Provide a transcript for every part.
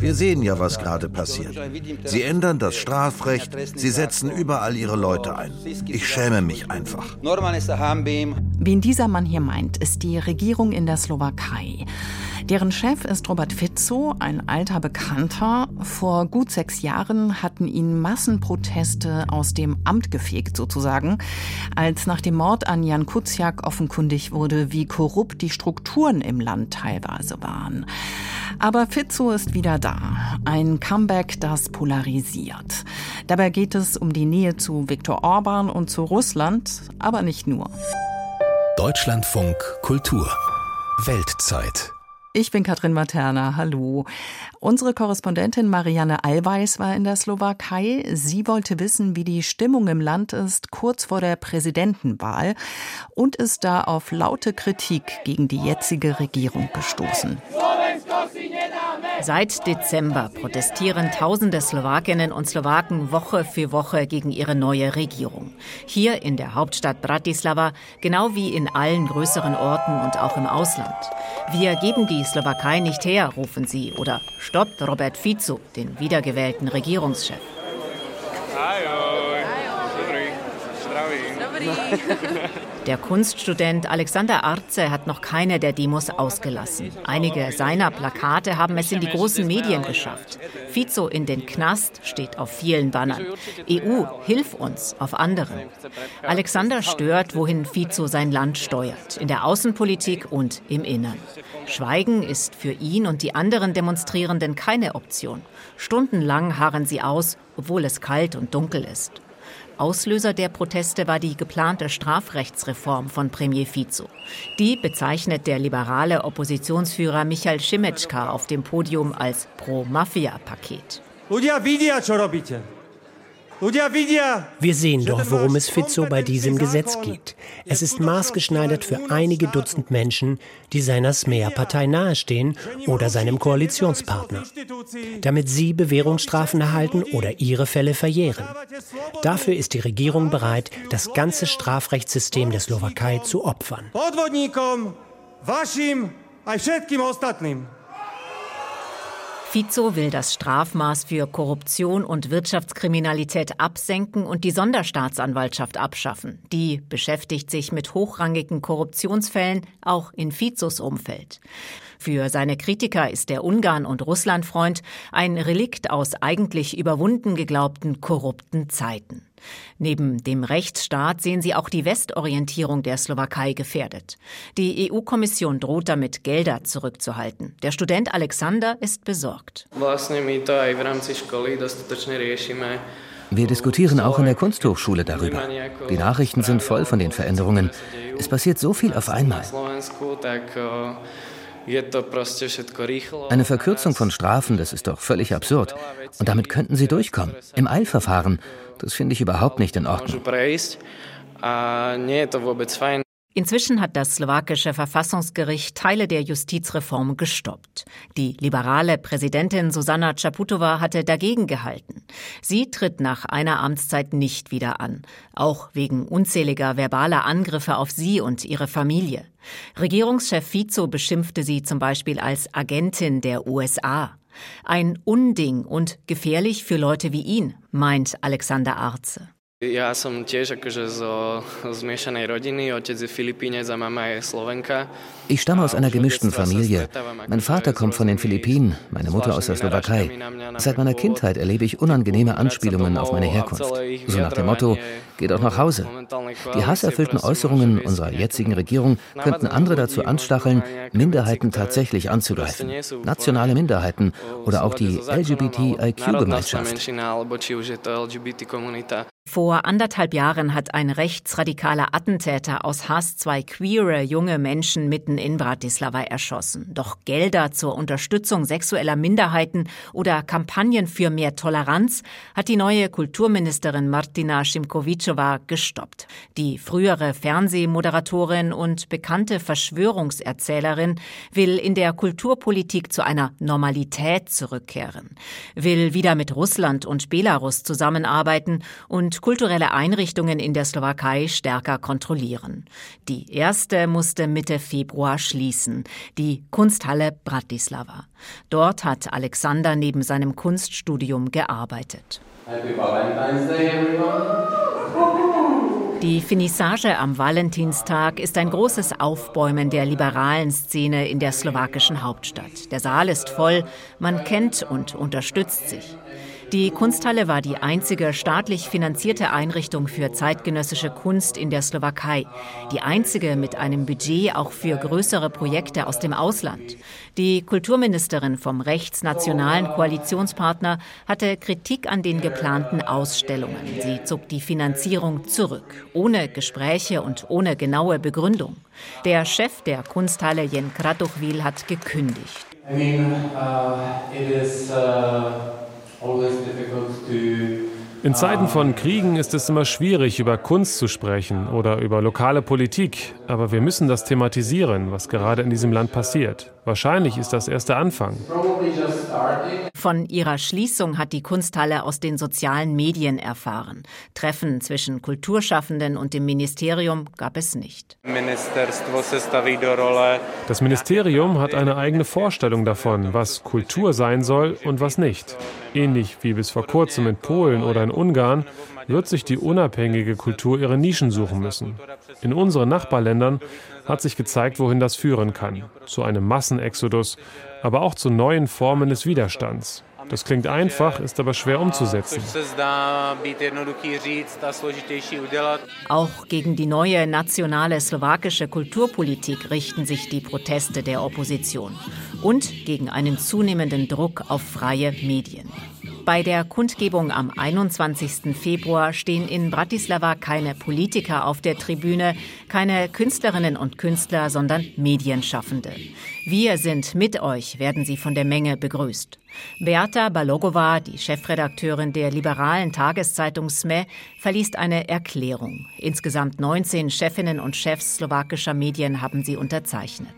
Wir sehen ja, was gerade passiert. Sie ändern das Strafrecht, sie setzen überall ihre Leute ein. Ich schäme mich einfach. Wen dieser Mann hier meint, ist die Regierung in der Slowakei. Deren Chef ist Robert Fico, ein alter Bekannter. Vor gut 6 Jahren hatten ihn Massenproteste aus dem Amt gefegt, sozusagen, als nach dem Mord an Jan Kuciak offenkundig wurde, wie korrupt die Strukturen im Land teilweise waren. Aber Fico ist wieder da. Ein Comeback, das polarisiert. Dabei geht es um die Nähe zu Viktor Orban und zu Russland, aber nicht nur. Deutschlandfunk Kultur Weltzeit. Ich bin Katrin Materna, hallo. Unsere Korrespondentin Marianne Allweis war in der Slowakei. Sie wollte wissen, wie die Stimmung im Land ist, kurz vor der Präsidentenwahl, und ist da auf laute Kritik gegen die jetzige Regierung gestoßen. Seit Dezember protestieren tausende Slowakinnen und Slowaken Woche für Woche gegen ihre neue Regierung. Hier in der Hauptstadt Bratislava, genau wie in allen größeren Orten und auch im Ausland. Wir geben die Slowakei nicht her, rufen sie. Oder stoppt Robert Fico, den wiedergewählten Regierungschef. Der Kunststudent Alexander Arce hat noch keine der Demos ausgelassen. Einige seiner Plakate haben es in die großen Medien geschafft. Fico in den Knast steht auf vielen Bannern. EU, hilf uns auf anderen. Alexander stört, wohin Fico sein Land steuert, in der Außenpolitik und im Innern. Schweigen ist für ihn und die anderen Demonstrierenden keine Option. Stundenlang harren sie aus, obwohl es kalt und dunkel ist. Auslöser der Proteste war die geplante Strafrechtsreform von Premier Fico. Die bezeichnet der liberale Oppositionsführer Michal Šimečka auf dem Podium als Pro-Mafia-Paket. Wir sehen doch, worum es Fico bei diesem Gesetz geht. Es ist maßgeschneidert für einige Dutzend Menschen, die seiner Smeja-Partei nahestehen oder seinem Koalitionspartner, damit sie Bewährungsstrafen erhalten oder ihre Fälle verjähren. Dafür ist die Regierung bereit, das ganze Strafrechtssystem der Slowakei zu opfern. Fico will das Strafmaß für Korruption und Wirtschaftskriminalität absenken und die Sonderstaatsanwaltschaft abschaffen. Die beschäftigt sich mit hochrangigen Korruptionsfällen, auch in Ficos Umfeld. Für seine Kritiker ist der Ungarn- und Russlandfreund ein Relikt aus eigentlich überwunden geglaubten korrupten Zeiten. Neben dem Rechtsstaat sehen sie auch die Westorientierung der Slowakei gefährdet. Die EU-Kommission droht damit, Gelder zurückzuhalten. Der Student Alexander ist besorgt. Wir diskutieren auch in der Kunsthochschule darüber. Die Nachrichten sind voll von den Veränderungen. Es passiert so viel auf einmal. Eine Verkürzung von Strafen, das ist doch völlig absurd. Und damit könnten sie durchkommen. Im Eilverfahren. Das finde ich überhaupt nicht in Ordnung. Inzwischen hat das slowakische Verfassungsgericht Teile der Justizreform gestoppt. Die liberale Präsidentin Zuzana Čaputová hatte dagegen gehalten. Sie tritt nach einer Amtszeit nicht wieder an, auch wegen unzähliger verbaler Angriffe auf sie und ihre Familie. Regierungschef Fico beschimpfte sie zum Beispiel als Agentin der USA. Ein Unding und gefährlich für Leute wie ihn, meint Alexander Arce. Ich stamme aus einer gemischten Familie. Mein Vater kommt von den Philippinen, meine Mutter aus der Slowakei. Seit meiner Kindheit erlebe ich unangenehme Anspielungen auf meine Herkunft. So nach dem Motto, geh doch nach Hause. Die hasserfüllten Äußerungen unserer jetzigen Regierung könnten andere dazu anstacheln, Minderheiten tatsächlich anzugreifen. Nationale Minderheiten oder auch die LGBTIQ-Gemeinschaft. Vor 1,5 Jahren hat ein rechtsradikaler Attentäter aus Hass 2 queere junge Menschen mitten in Bratislava erschossen. Doch Gelder zur Unterstützung sexueller Minderheiten oder Kampagnen für mehr Toleranz hat die neue Kulturministerin Martina Šimkovičová Radičová gestoppt. Die frühere Fernsehmoderatorin und bekannte Verschwörungserzählerin will in der Kulturpolitik zu einer Normalität zurückkehren, will wieder mit Russland und Belarus zusammenarbeiten und kulturelle Einrichtungen in der Slowakei stärker kontrollieren. Die erste musste Mitte Februar schließen, die Kunsthalle Bratislava. Dort hat Alexander neben seinem Kunststudium gearbeitet. Happy Valentine's Day, everyone! Die Finissage am Valentinstag ist ein großes Aufbäumen der liberalen Szene in der slowakischen Hauptstadt. Der Saal ist voll, man kennt und unterstützt sich. Die Kunsthalle war die einzige staatlich finanzierte Einrichtung für zeitgenössische Kunst in der Slowakei. Die einzige mit einem Budget auch für größere Projekte aus dem Ausland. Die Kulturministerin vom rechtsnationalen Koalitionspartner hatte Kritik an den geplanten Ausstellungen. Sie zog die Finanzierung zurück, ohne Gespräche und ohne genaue Begründung. Der Chef der Kunsthalle, Jan Kratochvíl, hat gekündigt. In Zeiten von Kriegen ist es immer schwierig, über Kunst zu sprechen oder über lokale Politik. Aber wir müssen das thematisieren, was gerade in diesem Land passiert. Wahrscheinlich ist das erst der Anfang. Von ihrer Schließung hat die Kunsthalle aus den sozialen Medien erfahren. Treffen zwischen Kulturschaffenden und dem Ministerium gab es nicht. Das Ministerium hat eine eigene Vorstellung davon, was Kultur sein soll und was nicht. Ähnlich wie bis vor kurzem in Polen oder in Ungarn wird sich die unabhängige Kultur ihre Nischen suchen müssen. In unseren Nachbarländern hat sich gezeigt, wohin das führen kann. Zu einem Massenexodus, aber auch zu neuen Formen des Widerstands. Das klingt einfach, ist aber schwer umzusetzen. Auch gegen die neue nationale slowakische Kulturpolitik richten sich die Proteste der Opposition und gegen einen zunehmenden Druck auf freie Medien. Bei der Kundgebung am 21. Februar stehen in Bratislava keine Politiker auf der Tribüne, keine Künstlerinnen und Künstler, sondern Medienschaffende. Wir sind mit euch, werden sie von der Menge begrüßt. Beata Balogová, die Chefredakteurin der liberalen Tageszeitung SME, verliest eine Erklärung. Insgesamt 19 Chefinnen und Chefs slowakischer Medien haben sie unterzeichnet.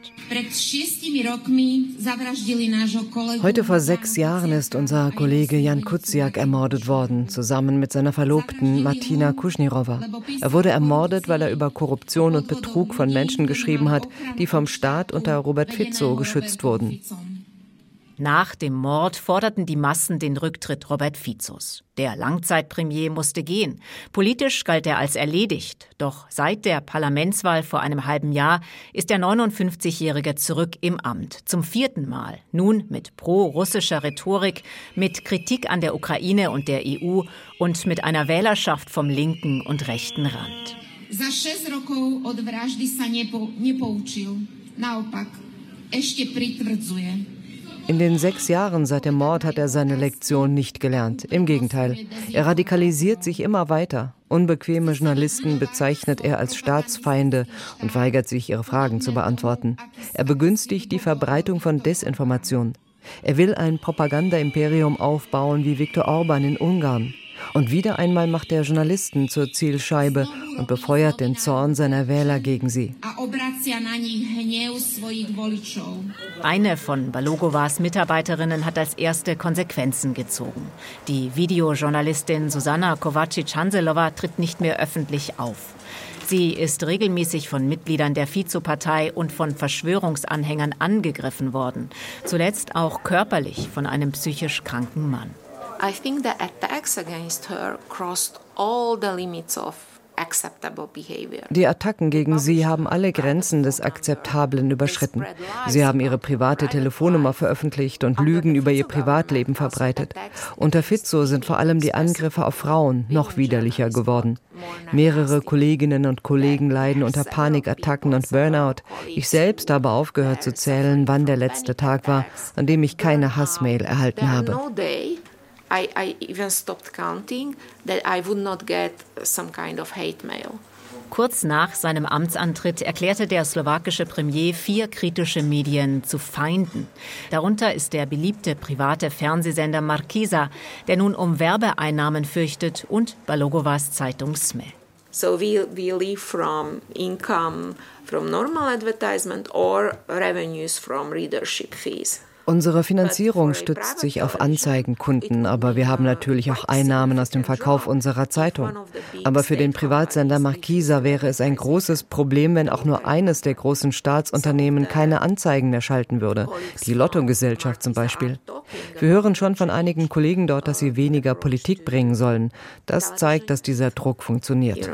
Heute vor 6 Jahren ist unser Kollege Jan Kuciak ermordet worden, zusammen mit seiner Verlobten Martina Kušnírova. Er wurde ermordet, weil er über Korruption und Betrug von Menschen geschrieben hat, die vom Staat unter Robert Fico geschützt wurden. Nach dem Mord forderten die Massen den Rücktritt Robert Ficos. Der Langzeitpremier musste gehen. Politisch galt er als erledigt. Doch seit der Parlamentswahl vor einem halben Jahr ist der 59-Jährige zurück im Amt. Zum 4. Mal. Nun mit pro-russischer Rhetorik, mit Kritik an der Ukraine und der EU und mit einer Wählerschaft vom linken und rechten Rand. Za 6 rokov od vraždy sa nepoučil. Naopak, ešte pritvrdzuje. In den 6 Jahren seit dem Mord hat er seine Lektion nicht gelernt. Im Gegenteil, er radikalisiert sich immer weiter. Unbequeme Journalisten bezeichnet er als Staatsfeinde und weigert sich, ihre Fragen zu beantworten. Er begünstigt die Verbreitung von Desinformation. Er will ein Propaganda-Imperium aufbauen wie Viktor Orbán in Ungarn. Und wieder einmal macht er Journalisten zur Zielscheibe und befeuert den Zorn seiner Wähler gegen sie. Eine von Balogovás Mitarbeiterinnen hat als erste Konsequenzen gezogen. Die Videojournalistin Zuzana Kovačić-Hanzelová tritt nicht mehr öffentlich auf. Sie ist regelmäßig von Mitgliedern der Fico-Partei und von Verschwörungsanhängern angegriffen worden. Zuletzt auch körperlich von einem psychisch kranken Mann. I think the attacks against her crossed all the limits of acceptable behavior. Die Attacken gegen sie haben alle Grenzen des Akzeptablen überschritten. Sie haben ihre private Telefonnummer veröffentlicht und Lügen über ihr Privatleben verbreitet. Unter Fico sind vor allem die Angriffe auf Frauen noch widerlicher geworden. Mehrere Kolleginnen und Kollegen leiden unter Panikattacken und Burnout. Ich selbst habe aufgehört zu zählen, wann der letzte Tag war, an dem ich keine Hassmail erhalten habe. I even stopped counting that I would not get some kind of hate mail. Kurz nach seinem Amtsantritt erklärte der slowakische Premier 4 kritische Medien zu Feinden. Darunter ist der beliebte private Fernsehsender Markíza, der nun um Werbeeinnahmen fürchtet, und Balogovás Zeitung SME. So we live from income from normal advertisement or revenues from readership fees. Unsere Finanzierung stützt sich auf Anzeigenkunden, aber wir haben natürlich auch Einnahmen aus dem Verkauf unserer Zeitung. Aber für den Privatsender Markisa wäre es ein großes Problem, wenn auch nur eines der großen Staatsunternehmen keine Anzeigen mehr schalten würde. Die Lotto-Gesellschaft zum Beispiel. Wir hören schon von einigen Kollegen dort, dass sie weniger Politik bringen sollen. Das zeigt, dass dieser Druck funktioniert.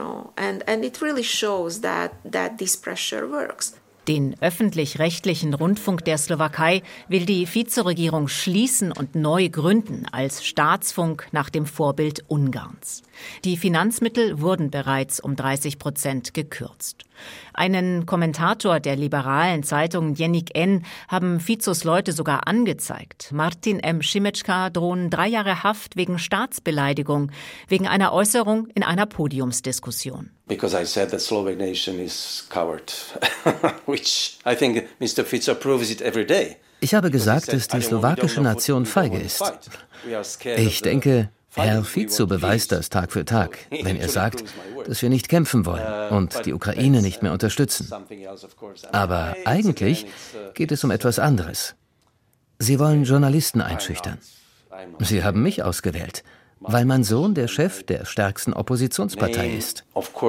Den öffentlich-rechtlichen Rundfunk der Slowakei will die Vizeregierung schließen und neu gründen als Staatsfunk nach dem Vorbild Ungarns. Die Finanzmittel wurden bereits um 30% gekürzt. Einen Kommentator der liberalen Zeitung Jenik N. haben Ficos Leute sogar angezeigt. Martin M. Šimečka drohen 3 Jahre Haft wegen Staatsbeleidigung, wegen einer Äußerung in einer Podiumsdiskussion. Because I said that Slovak nation is coward, which I think Mr. Fico proves it every day. Ich habe gesagt, dass die slowakische Nation feige ist. Ich denke, Herr Fico beweist das Tag für Tag, wenn er sagt, dass wir nicht kämpfen wollen und die Ukraine nicht mehr unterstützen. Aber eigentlich geht es um etwas anderes. Sie wollen Journalisten einschüchtern. Sie haben mich ausgewählt, weil mein Sohn der Chef der stärksten Oppositionspartei ist.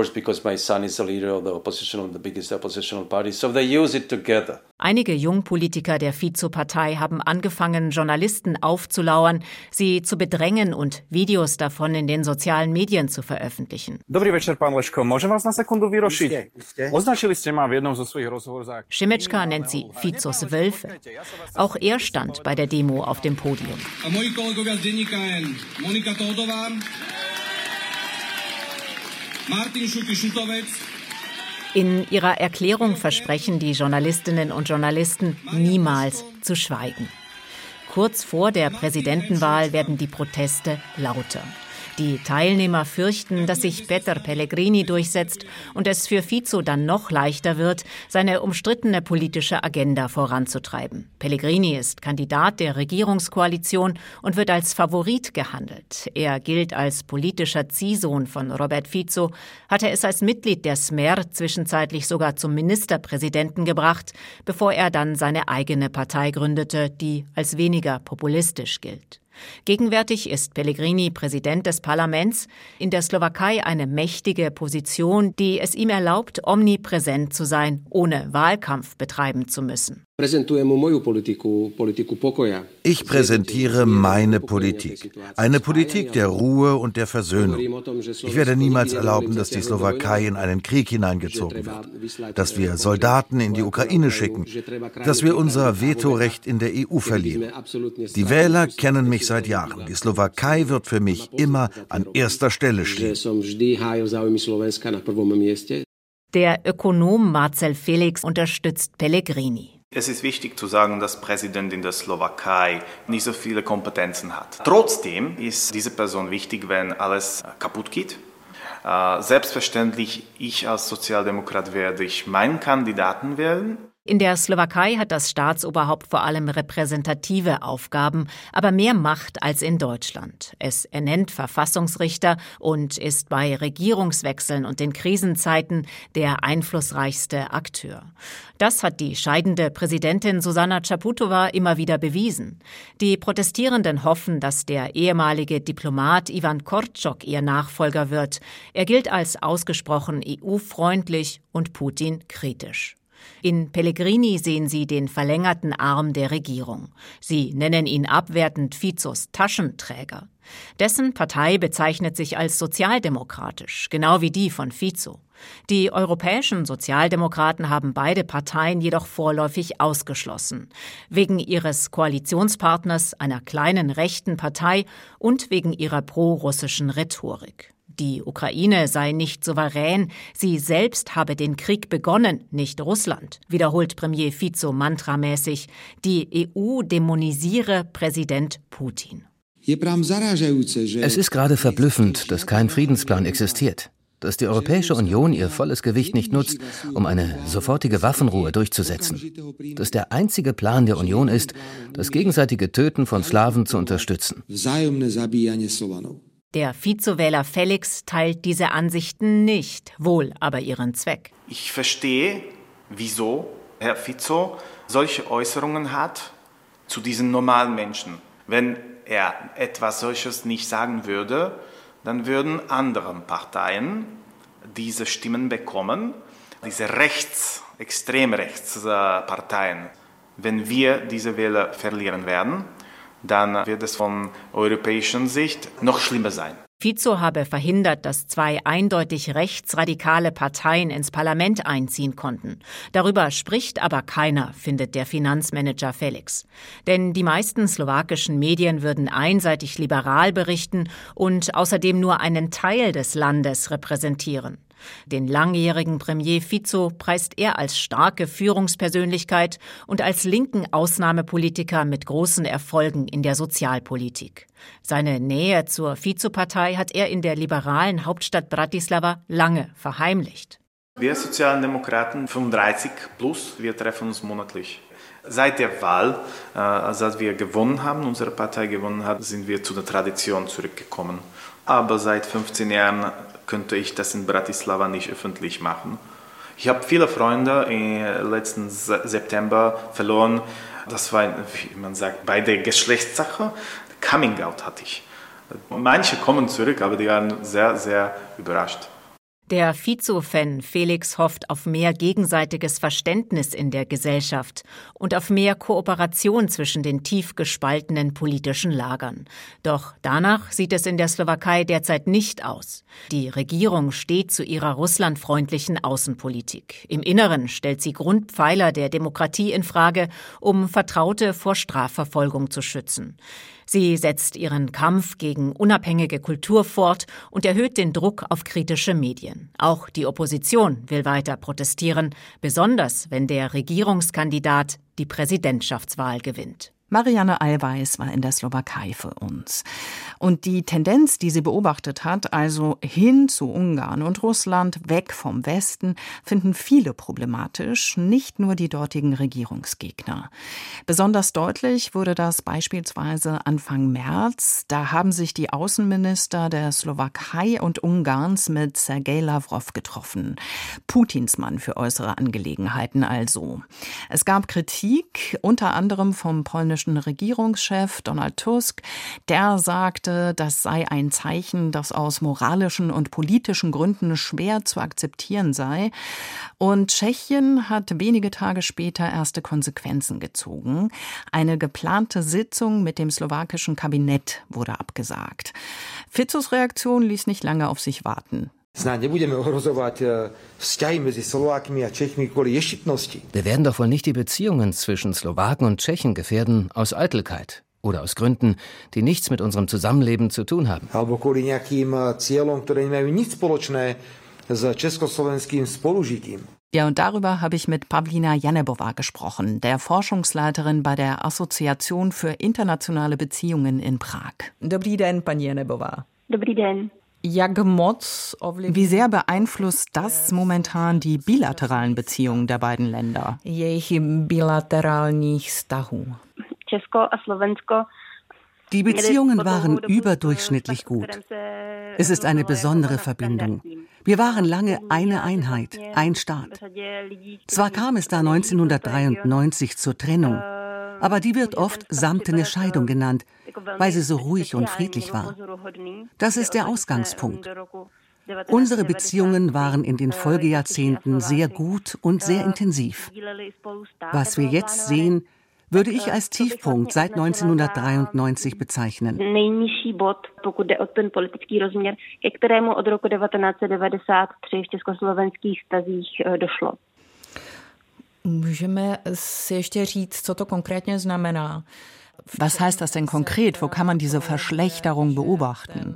Einige Jungpolitiker der Fico-Partei haben angefangen, Journalisten aufzulauern, sie zu bedrängen und Videos davon in den sozialen Medien zu veröffentlichen. Šimečka nennt sie Ficos Wölfe. Auch er stand bei der Demo auf dem Podium. In ihrer Erklärung versprechen die Journalistinnen und Journalisten, niemals zu schweigen. Kurz vor der Präsidentenwahl werden die Proteste lauter. Die Teilnehmer fürchten, dass sich Peter Pellegrini durchsetzt und es für Fico dann noch leichter wird, seine umstrittene politische Agenda voranzutreiben. Pellegrini ist Kandidat der Regierungskoalition und wird als Favorit gehandelt. Er gilt als politischer Ziehsohn von Robert Fico, hatte es als Mitglied der Smer zwischenzeitlich sogar zum Ministerpräsidenten gebracht, bevor er dann seine eigene Partei gründete, die als weniger populistisch gilt. Gegenwärtig ist Pellegrini Präsident des Parlaments, in der Slowakei eine mächtige Position, die es ihm erlaubt, omnipräsent zu sein, ohne Wahlkampf betreiben zu müssen. Ich präsentiere meine Politik. Eine Politik der Ruhe und der Versöhnung. Ich werde niemals erlauben, dass die Slowakei in einen Krieg hineingezogen wird. Dass wir Soldaten in die Ukraine schicken. Dass wir unser Vetorecht in der EU verlieren. Die Wähler kennen mich seit Jahren. Die Slowakei wird für mich immer an erster Stelle stehen. Der Ökonom Marcel Felix unterstützt Pellegrini. Es ist wichtig zu sagen, dass der Präsident in der Slowakei nicht so viele Kompetenzen hat. Trotzdem ist diese Person wichtig, wenn alles kaputt geht. Selbstverständlich, ich als Sozialdemokrat werde meinen Kandidaten wählen. In der Slowakei hat das Staatsoberhaupt vor allem repräsentative Aufgaben, aber mehr Macht als in Deutschland. Es ernennt Verfassungsrichter und ist bei Regierungswechseln und in Krisenzeiten der einflussreichste Akteur. Das hat die scheidende Präsidentin Zuzana Čaputová immer wieder bewiesen. Die Protestierenden hoffen, dass der ehemalige Diplomat Ivan Korčok ihr Nachfolger wird. Er gilt als ausgesprochen EU-freundlich und Putin kritisch. In Pellegrini sehen sie den verlängerten Arm der Regierung. Sie nennen ihn abwertend Ficos Taschenträger. Dessen Partei bezeichnet sich als sozialdemokratisch, genau wie die von Fico. Die europäischen Sozialdemokraten haben beide Parteien jedoch vorläufig ausgeschlossen. Wegen ihres Koalitionspartners, einer kleinen rechten Partei und wegen ihrer pro-russischen Rhetorik. Die Ukraine sei nicht souverän, sie selbst habe den Krieg begonnen, nicht Russland, wiederholt Premier Fico mantramäßig. Die EU dämonisiere Präsident Putin. Es ist gerade verblüffend, dass kein Friedensplan existiert, dass die Europäische Union ihr volles Gewicht nicht nutzt, um eine sofortige Waffenruhe durchzusetzen, dass der einzige Plan der Union ist, das gegenseitige Töten von Slawen zu unterstützen. Der Vizewähler Felix teilt diese Ansichten nicht, wohl aber ihren Zweck. Ich verstehe, wieso Herr Fico solche Äußerungen hat zu diesen normalen Menschen. Wenn er etwas solches nicht sagen würde, dann würden andere Parteien diese Stimmen bekommen, diese extrem rechts Parteien. Wenn wir diese Wähler verlieren werden, dann wird es von europäischer Sicht noch schlimmer sein. Fico habe verhindert, dass 2 eindeutig rechtsradikale Parteien ins Parlament einziehen konnten. Darüber spricht aber keiner, findet der Finanzmanager Felix. Denn die meisten slowakischen Medien würden einseitig liberal berichten und außerdem nur einen Teil des Landes repräsentieren. Den langjährigen Premier Fico preist er als starke Führungspersönlichkeit und als linken Ausnahmepolitiker mit großen Erfolgen in der Sozialpolitik. Seine Nähe zur Fico-Partei hat er in der liberalen Hauptstadt Bratislava lange verheimlicht. Wir Sozialdemokraten 35+, wir treffen uns monatlich. Seit der Wahl, als wir gewonnen haben, unsere Partei gewonnen hat, sind wir zu der Tradition zurückgekommen. Aber seit 15 Jahren könnte ich das in Bratislava nicht öffentlich machen. Ich habe viele Freunde im letzten September verloren. Das war, wie man sagt, bei der Geschlechtssache. Coming Out hatte ich. Manche kommen zurück, aber die waren sehr, sehr überrascht. Der Fico-Fan Felix hofft auf mehr gegenseitiges Verständnis in der Gesellschaft und auf mehr Kooperation zwischen den tief gespaltenen politischen Lagern. Doch danach sieht es in der Slowakei derzeit nicht aus. Die Regierung steht zu ihrer russlandfreundlichen Außenpolitik. Im Inneren stellt sie Grundpfeiler der Demokratie in Frage, um Vertraute vor Strafverfolgung zu schützen. Sie setzt ihren Kampf gegen unabhängige Kultur fort und erhöht den Druck auf kritische Medien. Auch die Opposition will weiter protestieren, besonders wenn der Regierungskandidat die Präsidentschaftswahl gewinnt. Marianne Allweis war in der Slowakei für uns. Und die Tendenz, die sie beobachtet hat, also hin zu Ungarn und Russland, weg vom Westen, finden viele problematisch, nicht nur die dortigen Regierungsgegner. Besonders deutlich wurde das beispielsweise Anfang März. Da haben sich die Außenminister der Slowakei und Ungarns mit Sergei Lavrov getroffen. Putins Mann für äußere Angelegenheiten also. Es gab Kritik, unter anderem vom polnischen Regierungschef Donald Tusk, der sagte, das sei ein Zeichen, das aus moralischen und politischen Gründen schwer zu akzeptieren sei. Und Tschechien hat wenige Tage später erste Konsequenzen gezogen. Eine geplante Sitzung mit dem slowakischen Kabinett wurde abgesagt. Ficos Reaktion ließ nicht lange auf sich warten. Wir werden doch wohl nicht die Beziehungen zwischen Slowaken und Tschechen gefährden aus Eitelkeit oder aus Gründen, die nichts mit unserem Zusammenleben zu tun haben. Ja, und darüber habe ich mit Pavlina Janebová gesprochen, der Forschungsleiterin bei der Assoziation für internationale Beziehungen in Prag. Dobrý den, paní Janebová. Dobrý den. Wie sehr beeinflusst das momentan die bilateralen Beziehungen der beiden Länder? Die Beziehungen waren überdurchschnittlich gut. Es ist eine besondere Verbindung. Wir waren lange eine Einheit, ein Staat. Zwar kam es da 1993 zur Trennung, aber die wird oft samtene Scheidung genannt, weil sie so ruhig und friedlich war. Das ist der Ausgangspunkt. Unsere Beziehungen waren in den Folgejahrzehnten sehr gut und sehr intensiv. Was wir jetzt sehen, würde ich als Tiefpunkt seit 1993 bezeichnen. Můžeme si ještě říct, co to konkrétně znamená? Was heißt das denn konkret? Wo kann man diese Verschlechterung beobachten?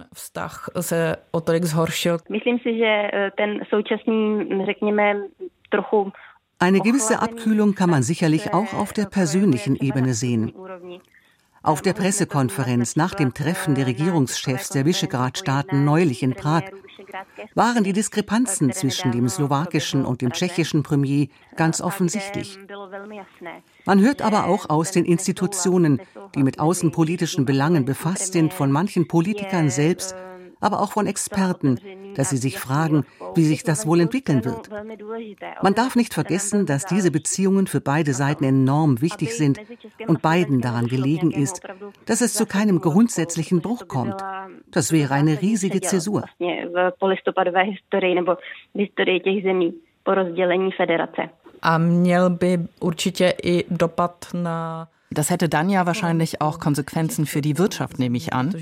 Myslím si, že ten současný, řekněme, trochu Eine gewisse Abkühlung kann man sicherlich auch auf der persönlichen Ebene sehen. Auf der Pressekonferenz nach dem Treffen der Regierungschefs der Visegrad-Staaten neulich in Prag waren die Diskrepanzen zwischen dem slowakischen und dem tschechischen Premier ganz offensichtlich. Man hört aber auch aus den Institutionen, die mit außenpolitischen Belangen befasst sind, von manchen Politikern selbst, aber auch von Experten, dass sie sich fragen, wie sich das wohl entwickeln wird. Man darf nicht vergessen, dass diese Beziehungen für beide Seiten enorm wichtig sind und beiden daran gelegen ist, dass es zu keinem grundsätzlichen Bruch kommt. Das wäre eine riesige Zäsur. Das hätte dann ja wahrscheinlich auch Konsequenzen für die Wirtschaft, nehme ich an.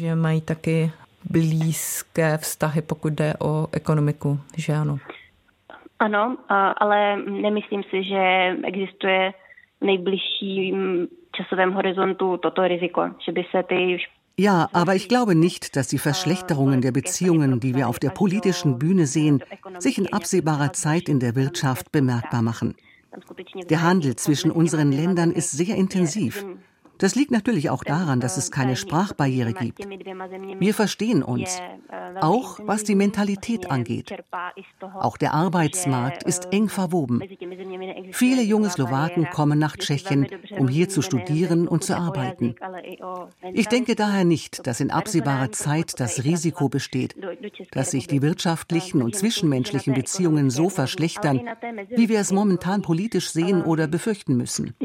Ano, ale nemyslím si, že existuje v nejbližším časovém horizontu toto riziko, že by se ty. Ja, aber ich glaube nicht, dass die Verschlechterungen der Beziehungen, die wir auf der politischen Bühne sehen, sich in absehbarer Zeit in der Wirtschaft bemerkbar machen. Der Handel zwischen unseren Ländern ist sehr intensiv. Das liegt natürlich auch daran, dass es keine Sprachbarriere gibt. Wir verstehen uns, auch was die Mentalität angeht. Auch der Arbeitsmarkt ist eng verwoben. Viele junge Slowaken kommen nach Tschechien, um hier zu studieren und zu arbeiten. Ich denke daher nicht, dass in absehbarer Zeit das Risiko besteht, dass sich die wirtschaftlichen und zwischenmenschlichen Beziehungen so verschlechtern, wie wir es momentan politisch sehen oder befürchten müssen.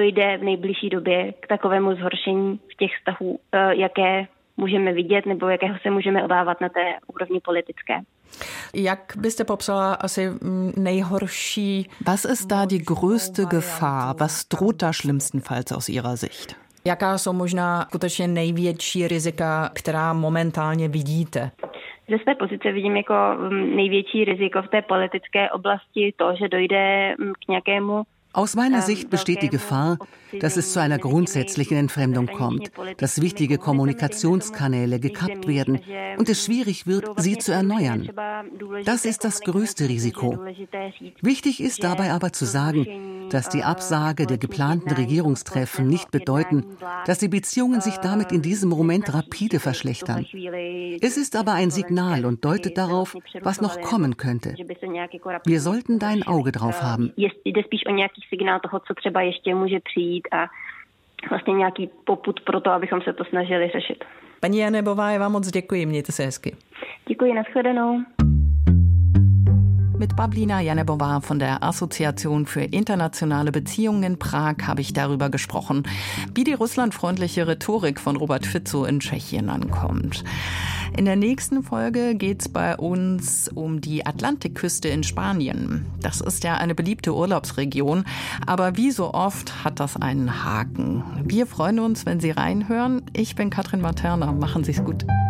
Zhoršení v těch vztahů, jaké můžeme vidět nebo jakého se můžeme obávat na té úrovni politické. Jak byste popsala asi nejhorší? Was ist da die größte Gefahr? Was droht da schlimmstenfalls aus Ihrer Sicht? Jaká jsou možná skutečně největší rizika, která momentálně vidíte? Ze své pozice vidím jako největší riziko v té politické oblasti to, že dojde k nějakému. Aus meiner Sicht besteht die Gefahr, dass es zu einer grundsätzlichen Entfremdung kommt, dass wichtige Kommunikationskanäle gekappt werden und es schwierig wird, sie zu erneuern. Das ist das größte Risiko. Wichtig ist dabei aber zu sagen, dass die Absage der geplanten Regierungstreffen nicht bedeuten, dass die Beziehungen sich damit in diesem Moment rapide verschlechtern. Es ist aber ein Signal und deutet darauf, was noch kommen könnte. Wir sollten da ein Auge drauf haben. Signál toho, co třeba ještě může přijít a vlastně nějaký popud pro to, abychom se to snažili řešit. Paní Janebová, já vám moc děkuji, mějte se hezky. Děkuji, nashledanou. Mit Pavlina Janebová von der Assoziation für internationale Beziehungen in Prag habe ich darüber gesprochen, wie die russlandfreundliche Rhetorik von Robert Fico in Tschechien ankommt. In der nächsten Folge geht es bei uns um die Atlantikküste in Spanien. Das ist ja eine beliebte Urlaubsregion, aber wie so oft hat das einen Haken. Wir freuen uns, wenn Sie reinhören. Ich bin Katrin Materna. Machen Sie es gut.